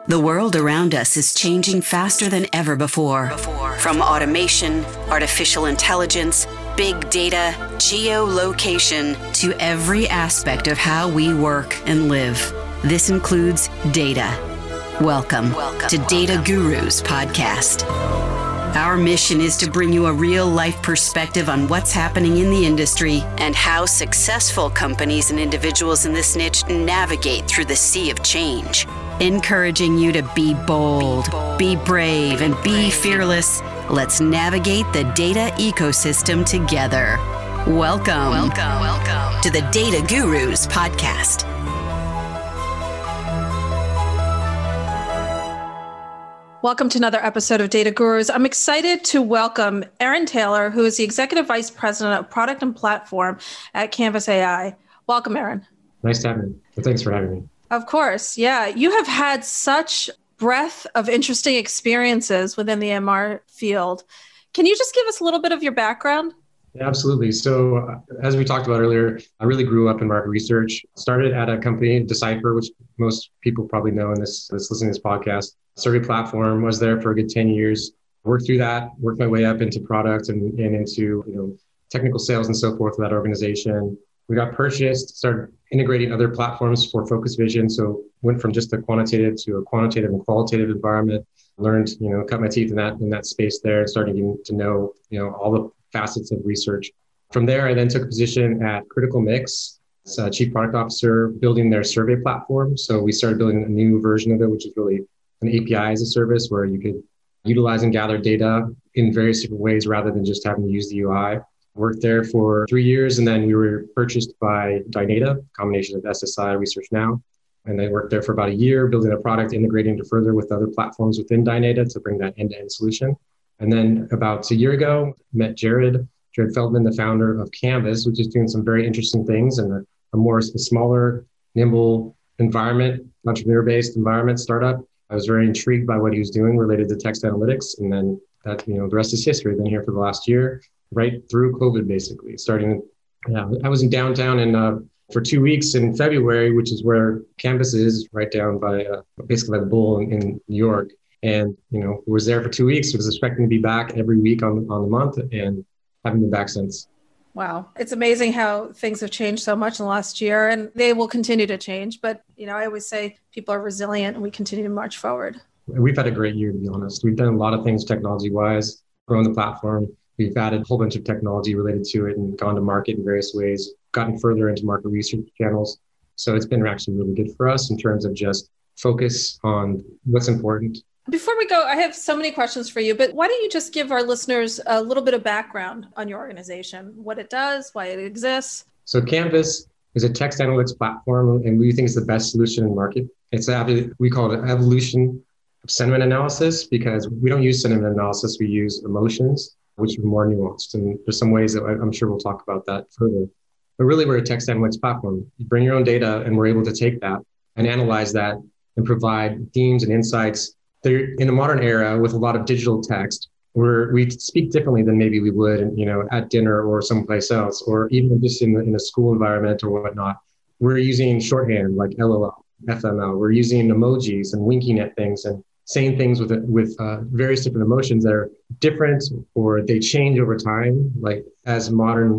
The world around us is changing faster than ever before. From automation, artificial intelligence, big data, geolocation, to every aspect of how we work and live. This includes data. Welcome to Data Gurus Podcast. Our mission is to bring you a real-life perspective on what's happening in the industry and how successful companies and individuals in this niche navigate through the sea of change. Encouraging you to be bold, be brave, and be fearless. Let's navigate the data ecosystem together. Welcome to the Data Gurus Podcast. Welcome to another episode of Data Gurus. I'm excited to welcome Aaron Taylor, who is the Executive Vice President of Product and Platform at Canvas AI. Welcome, Aaron. Nice to have you. Thanks for having me. Of course. Yeah. You have had such breadth of interesting experiences within the MR field. Can you just give us a little bit of your background? Yeah, absolutely. So as we talked about earlier, I really grew up in market research. Started at a company, Decipher, which most people probably know in this listening to this podcast. Survey platform, was there for a good 10 years. Worked through that, worked my way up into product and into technical sales and so forth for that organization. We got purchased, started integrating other platforms for Focus Vision. So went from just a quantitative to a quantitative and qualitative environment. Learned, cut my teeth in that space there, starting to know, all the facets of research. From there, I then took a position at Critical Mix as a chief product officer, building their survey platform. So we started building a new version of it, which is really an API as a service where you could utilize and gather data in various different ways rather than just having to use the UI. Worked there for 3 years, and then we were purchased by Dynata, a combination of SSI, Research Now. And I worked there for about a year, building a product, integrating it further with other platforms within Dynata to bring that end-to-end solution. And then about a year ago, met Jared Feldman, the founder of Canvas, which is doing some very interesting things in a smaller, nimble environment, entrepreneur-based environment startup. I was very intrigued by what he was doing related to text analytics. And then that, the rest is history. I've been here for the last year, right through COVID, basically. I was in downtown for 2 weeks in February, which is where Canvas is, right down by basically by the Bull in New York. And, was there for 2 weeks, was expecting to be back every week on the month and haven't been back since. Wow. It's amazing how things have changed so much in the last year, and they will continue to change. But, I always say people are resilient and we continue to march forward. We've had a great year, to be honest. We've done a lot of things technology-wise, grown the platform. We've added a whole bunch of technology related to it and gone to market in various ways, gotten further into market research channels. So it's been actually really good for us in terms of just focus on what's important. Before we go, I have so many questions for you, but why don't you just give our listeners a little bit of background on your organization, what it does, why it exists? So Canvas is a text analytics platform, and we think it's the best solution in the market. We call it evolution of sentiment analysis because we don't use sentiment analysis, we use emotions, which are more nuanced. And there's some ways that I'm sure we'll talk about that further. But really, we're a text analytics platform. You bring your own data, and we're able to take that and analyze that and provide themes and insights. They're in a modern era with a lot of digital text where we speak differently than maybe we would, at dinner or someplace else, or even just in a school environment or whatnot. We're using shorthand like LOL, FML. We're using emojis and winking at things and saying things with various different emotions that are different or they change over time. Like as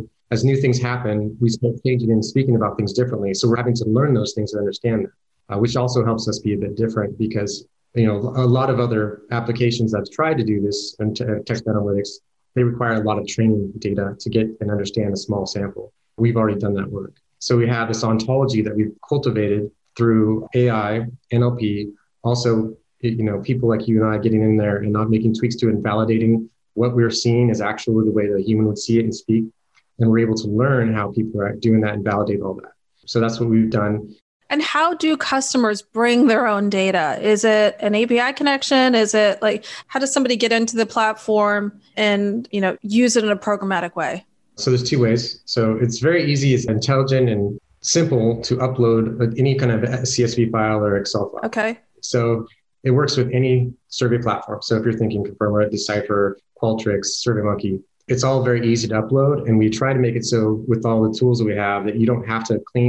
new things happen, we start changing and speaking about things differently. So we're having to learn those things and understand that, which also helps us be a bit different because a lot of other applications that have tried to do this and text analytics, they require a lot of training data to get and understand a small sample. We've already done that work. So we have this ontology that we've cultivated through AI, NLP, also, people like you and I getting in there and not making tweaks to it and validating what we're seeing is actually the way that a human would see it and speak. And we're able to learn how people are doing that and validate all that. So that's what we've done. And how do customers bring their own data? Is it an API connection? Is it how does somebody get into the platform and, use it in a programmatic way? So there's two ways. So it's very easy. It's intelligent and simple to upload any kind of CSV file or Excel file. Okay. So it works with any survey platform. So if you're thinking Confirma, Decipher, Qualtrics, SurveyMonkey, it's all very easy to upload. And we try to make it so with all the tools that we have that you don't have to clean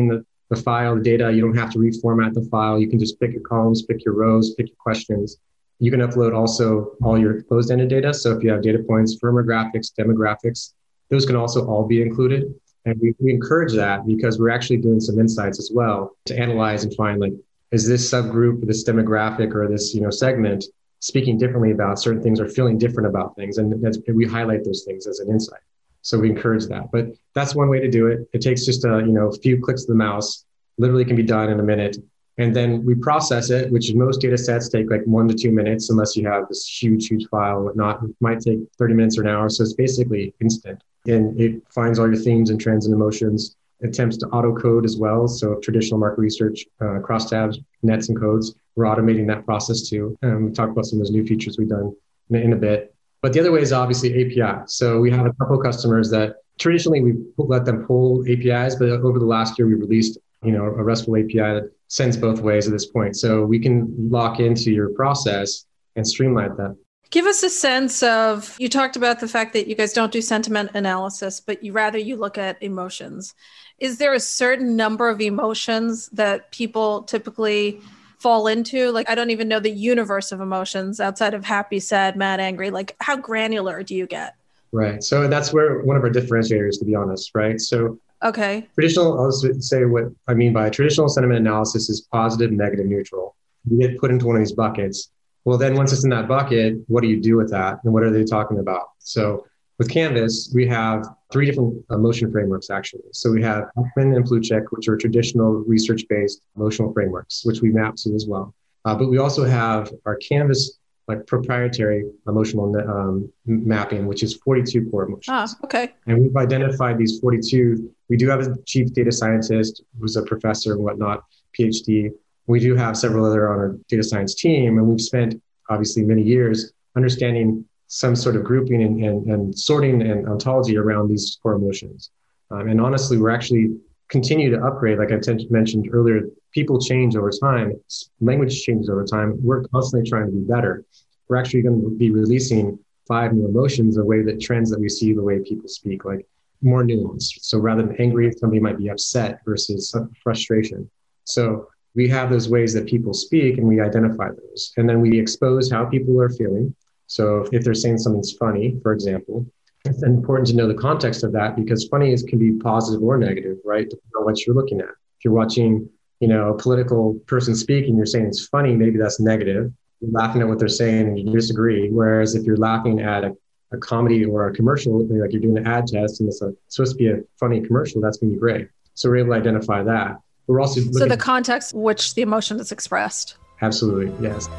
the file, the data. You don't have to reformat the file. You can just pick your columns, pick your rows, pick your questions. You can upload also all your closed-ended data. So if you have data points, firmographics, demographics, those can also all be included. And we encourage that because we're actually doing some insights as well to analyze and find, like, is this subgroup, this demographic, or this segment speaking differently about certain things or feeling different about things? And we highlight those things as an insight. So we encourage that. But that's one way to do it. It takes just a few clicks of the mouse, literally can be done in a minute. And then we process it, which most data sets take like 1 to 2 minutes, unless you have this huge file and whatnot. It might take 30 minutes or an hour. So it's basically instant. And it finds all your themes and trends and emotions, attempts to auto code as well. So traditional market research, crosstabs, nets and codes, we're automating that process too. We talk about some of those new features we've done in a bit. But the other way is obviously API. So we have a couple of customers that traditionally we let them pull APIs, but over the last year we released a RESTful API that sends both ways at this point. So we can lock into your process and streamline that. Give us a sense of, you talked about the fact that you guys don't do sentiment analysis, but you look at emotions. Is there a certain number of emotions that people typically fall into? Like, I don't even know the universe of emotions outside of happy, sad, mad, angry. Like, how granular do you get? Right. So that's where one of our differentiators, to be honest, right? So okay. I'll say what I mean by traditional sentiment analysis is positive, negative, neutral. You get put into one of these buckets. Well, then once it's in that bucket, what do you do with that? And what are they talking about? So with Canvas, we have 3 different emotion frameworks, actually. So we have Ekman and Plutchik, which are traditional research-based emotional frameworks, which we map to as well. But we also have our Canvas proprietary emotional mapping, which is 42 core emotions. Okay. And we've identified these 42. We do have a chief data scientist who's a professor and whatnot, PhD. We do have several other on our data science team, and we've spent obviously many years understanding some sort of grouping and sorting and ontology around these core emotions. And honestly, we're actually continue to upgrade. Like I mentioned earlier, people change over time, language changes over time. We're constantly trying to be better. We're actually going to be releasing 5 new emotions, the way that trends that we see, the way people speak, like more nuanced. So rather than angry, somebody might be upset versus frustration. So we have those ways that people speak and we identify those. And then we expose how people are feeling. So if they're saying something's funny, for example, it's important to know the context of that, because funny can be positive or negative, right? Depending on what you're looking at. If you're watching, a political person speak and you're saying it's funny, maybe that's negative. You're laughing at what they're saying and you disagree. Whereas if you're laughing at a comedy or a commercial, like you're doing an ad test and it's supposed to be a funny commercial, that's going to be great. So we're able to identify that. We're also so the context in which the emotion is expressed. Absolutely, yes.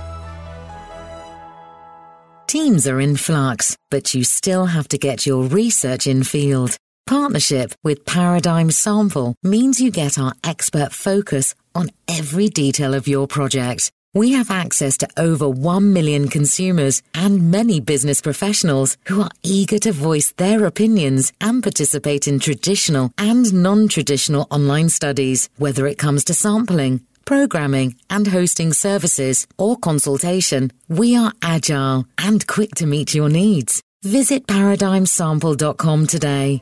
Teams are in flux, but you still have to get your research in field. Partnership with Paradigm Sample means you get our expert focus on every detail of your project. We have access to over 1 million consumers and many business professionals who are eager to voice their opinions and participate in traditional and non-traditional online studies, whether it comes to sampling, programming and hosting services or consultation. We are agile and quick to meet your needs. Visit paradigmsample.com today.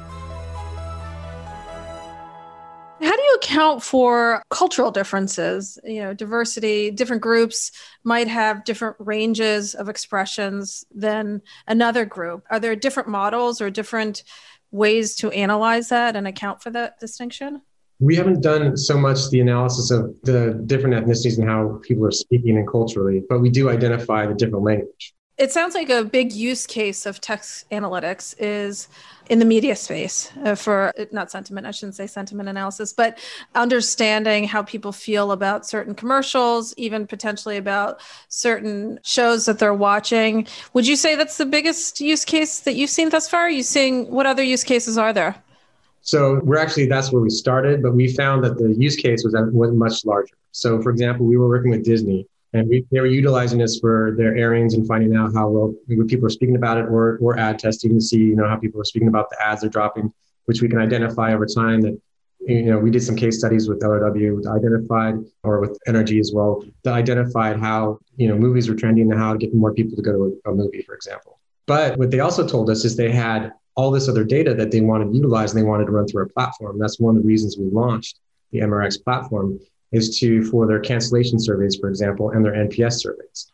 How do you account for cultural differences? Diversity, different groups might have different ranges of expressions than another group. Are there different models or different ways to analyze that and account for that distinction? We haven't done so much the analysis of the different ethnicities and how people are speaking and culturally, but we do identify the different language. It sounds like a big use case of text analytics is in the media space for not sentiment, I shouldn't say sentiment analysis, but understanding how people feel about certain commercials, even potentially about certain shows that they're watching. Would you say that's the biggest use case that you've seen thus far? Are you seeing, what other use cases are there? So that's where we started, but we found that the use case was much larger. So for example, we were working with Disney. And they were utilizing this for their airings and finding out how well people are speaking about it, or ad testing to see, how people are speaking about the ads they're dropping, which we can identify over time. That, we did some case studies with LRW identified, or with NRG as well, that identified how, movies were trending and how to get more people to go to a movie, for example. But what they also told us is they had all this other data that they wanted to utilize and they wanted to run through our platform. That's one of the reasons we launched. the MRX platform is for their cancellation surveys, for example, and their NPS surveys.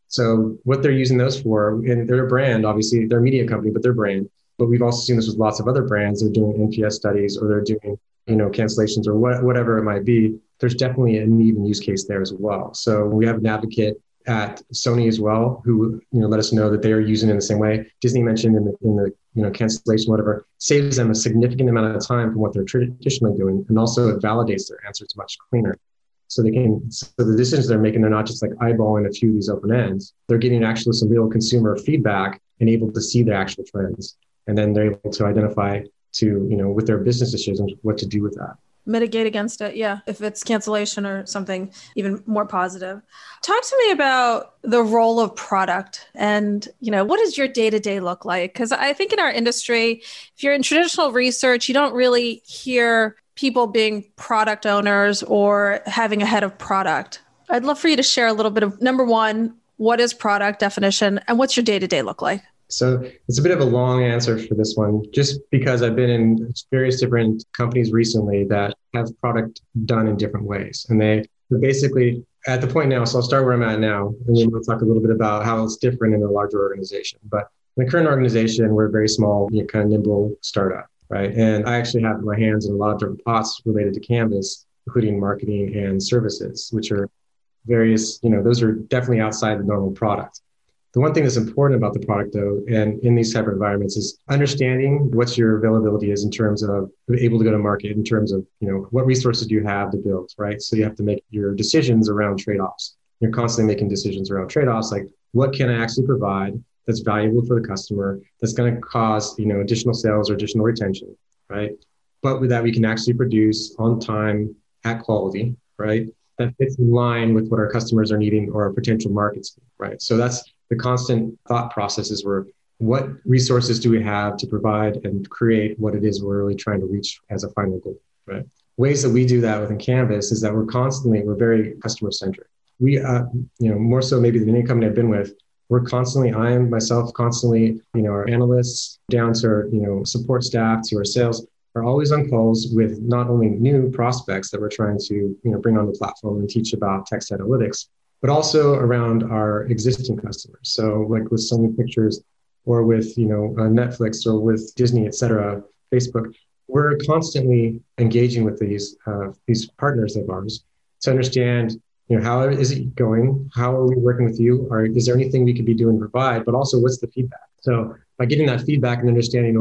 So what they're using those for, and they're a brand, obviously they're a media company, but they're brand. But we've also seen this with lots of other brands. They're doing NPS studies, or they're doing, cancellations, or whatever it might be. There's definitely a need and use case there as well. So we have an advocate at Sony as well, who let us know that they are using it in the same way. Disney mentioned in the cancellation, whatever, saves them a significant amount of time from what they're traditionally doing, and also it validates their answers much cleaner. So the decisions they're making, they're not just like eyeballing a few of these open ends. They're getting actually some real consumer feedback and able to see the actual trends, and then they're able to identify with their business decisions what to do with that. Mitigate against it. Yeah. If it's cancellation or something even more positive. Talk to me about the role of product and, what does your day-to-day look like? Because I think in our industry, if you're in traditional research, you don't really hear people being product owners or having a head of product. I'd love for you to share a little bit of, number one, what is product definition and what's your day-to-day look like? So it's a bit of a long answer for this one, just because I've been in various different companies recently that have product done in different ways. And they're basically at the point now, so I'll start where I'm at now, and then we'll talk a little bit about how it's different in a larger organization. But in the current organization, we're a very small, kind of nimble startup, right? And I actually have my hands in a lot of different pots related to Canvas, including marketing and services, which are various, those are definitely outside the normal product. The one thing that's important about the product, though, and in these type of environments, is understanding what your availability is in terms of able to go to market, in terms of, what resources do you have to build, right? So you have to make your decisions around trade-offs. You're constantly making decisions around trade-offs, like what can I actually provide that's valuable for the customer, that's going to cause, additional sales or additional retention, right? But with that, we can actually produce on time at quality, right? That fits in line with what our customers are needing or our potential markets, right? So that's the constant thought processes were, what resources do we have to provide and create what it is we're really trying to reach as a final goal, right? Ways that we do that within Canvas is that we're very customer centric. We, more so maybe than any company I've been with, I am myself constantly, our analysts down to our, support staff to our sales are always on calls with not only new prospects that we're trying to, bring on the platform and teach about text analytics, but also around our existing customers. So like with Sony Pictures or with, Netflix or with Disney, et cetera, Facebook, we're constantly engaging with these partners of ours to understand, how is it going? How are we working with you? Or is there anything we could be doing to provide? But also, what's the feedback? So by getting that feedback and understanding,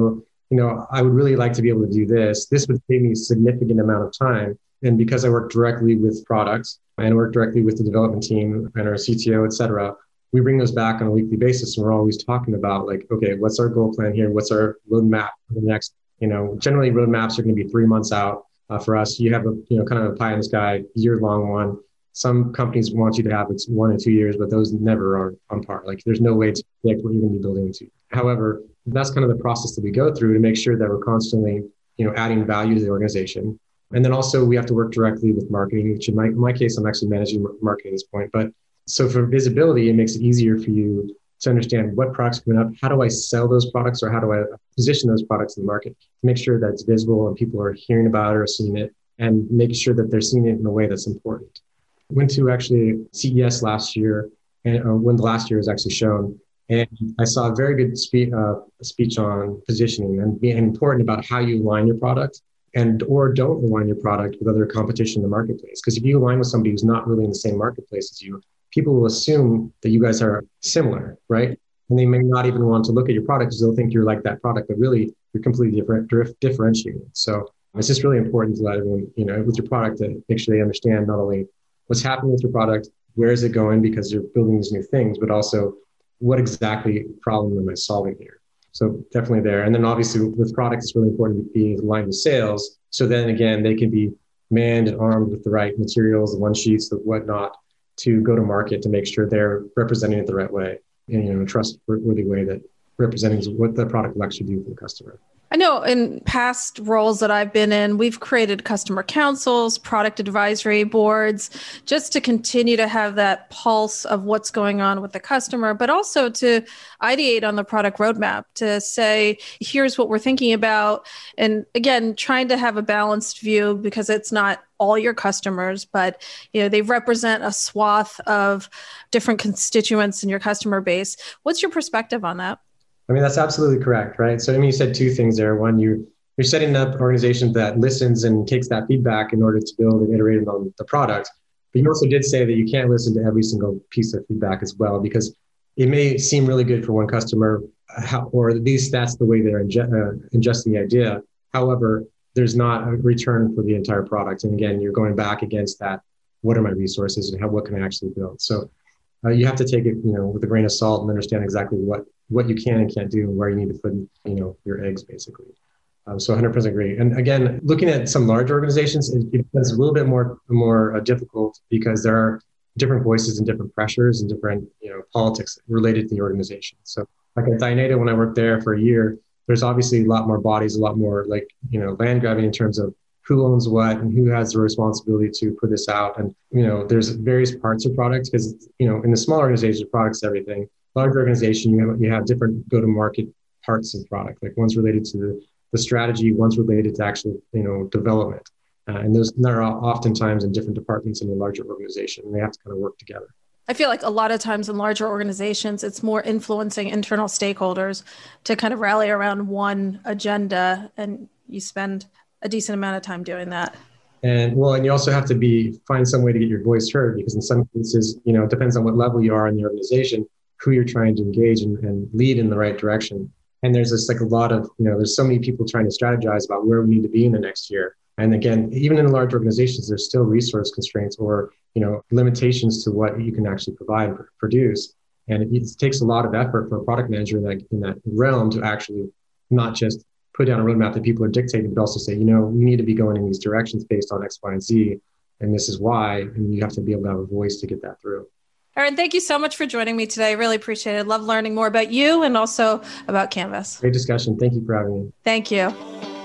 I would really like to be able to do this. This would save me a significant amount of time. And because I work directly with products and work directly with the development team and our CTO, et cetera, we bring those back on a weekly basis. And we're always talking about like, okay, what's our goal plan here? What's our roadmap for the next, generally roadmaps are going to be 3 months out. For us, you have a, kind of a pie in the sky, year-long one. Some companies want you to have it's 1 or 2 years, but those never are on par. Like there's no way to predict what you're going to be building into. However, that's kind of the process that we go through to make sure that we're constantly, adding value to the organization. And then also we have to work directly with marketing, which in my case, I'm actually managing marketing at this point. But so for visibility, it makes it easier for you to understand what products are coming up. How do I sell those products, or how do I position those products in the market to make sure that it's visible and people are hearing about it or seeing it, and making sure that they're seeing it in a way that's important. Went to actually CES last year, and when the last year was actually shown, and I saw a very good speech on positioning and being important about how you align your product or don't align your product with other competition in the marketplace. Because if you align with somebody who's not really in the same marketplace as you, people will assume that you guys are similar, right? And they may not even want to look at your product because they'll think you're like that product, but really you're completely differentiated. So it's just really important to let everyone, with your product, to make sure they understand not only what's happening with your product, where is it going because you're building these new things, but also what exactly problem am I solving here? So definitely there. And then obviously with product, it's really important to be aligned with sales. So then again, they can be manned and armed with the right materials, the one sheets, the whatnot, to go to market to make sure they're representing it the right way in a trustworthy way that representing what the product will actually do for the customer. I know in past roles that I've been in, we've created customer councils, product advisory boards, just to continue to have that pulse of what's going on with the customer, but also to ideate on the product roadmap to say, here's what we're thinking about. And again, trying to have a balanced view because it's not all your customers, but they represent a swath of different constituents in your customer base. What's your perspective on that? I mean, that's absolutely correct, right? So, you said two things there. One, you're setting up an organization that listens and takes that feedback in order to build and iterate on the product. But you also did say that you can't listen to every single piece of feedback as well, because it may seem really good for one customer, or at least that's the way they're ingesting the idea. However, there's not a return for the entire product. And again, you're going back against that. What are my resources and what can I actually build? So you have to take it, with a grain of salt and understand exactly what you can and can't do and where you need to put, your eggs, basically. So 100% agree. And again, looking at some large organizations, it's a little bit more difficult because there are different voices and different pressures and different, politics related to the organization. So like at Dynata, when I worked there for a year, there's obviously a lot more bodies, a lot more land grabbing in terms of who owns what and who has the responsibility to put this out. And, there's various parts of products because, in the small organization, products, everything. Large organization, you have different go-to-market parts of product. Like one's related to the strategy, one's related to actual, development. And they're oftentimes in different departments in a larger organization, and they have to kind of work together. I feel like a lot of times in larger organizations, it's more influencing internal stakeholders to kind of rally around one agenda, and you spend a decent amount of time doing that. And you also have to find some way to get your voice heard, because in some cases, it depends on what level you are in the organization, who you're trying to engage and lead in the right direction. And there's just a lot of, there's so many people trying to strategize about where we need to be in the next year. And again, even in large organizations, there's still resource constraints or, limitations to what you can actually provide and produce. And it takes a lot of effort for a product manager in that realm to actually not just put down a roadmap that people are dictating, but also say, we need to be going in these directions based on X, Y, and Z. And this is why, and you have to be able to have a voice to get that through. Aaron, thank you so much for joining me today. I really appreciate it. Love learning more about you and also about Canvas. Great discussion. Thank you for having me. Thank you.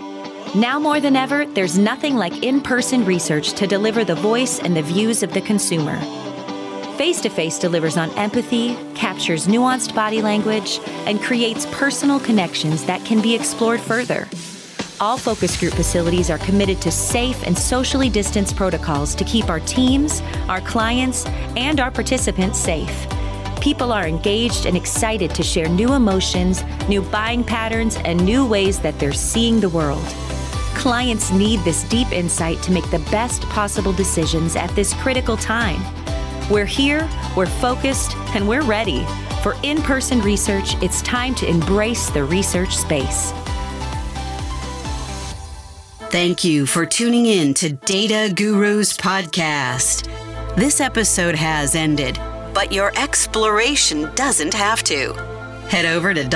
Now more than ever, there's nothing like in-person research to deliver the voice and the views of the consumer. Face-to-face delivers on empathy, captures nuanced body language, and creates personal connections that can be explored further. All focus group facilities are committed to safe and socially distanced protocols to keep our teams, our clients, and our participants safe. People are engaged and excited to share new emotions, new buying patterns, and new ways that they're seeing the world. Clients need this deep insight to make the best possible decisions at this critical time. We're here, we're focused, and we're ready. For in-person research, it's time to embrace the research space. Thank you for tuning in to Data Gurus Podcast. This episode has ended, but your exploration doesn't have to. Head over to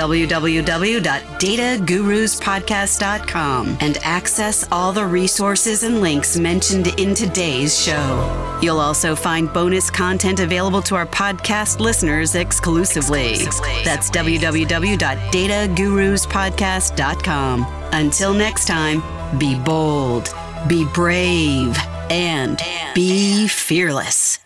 www.dataguruspodcast.com and access all the resources and links mentioned in today's show. You'll also find bonus content available to our podcast listeners exclusively. That's www.dataguruspodcast.com. Until next time, be bold, be brave, and be fearless.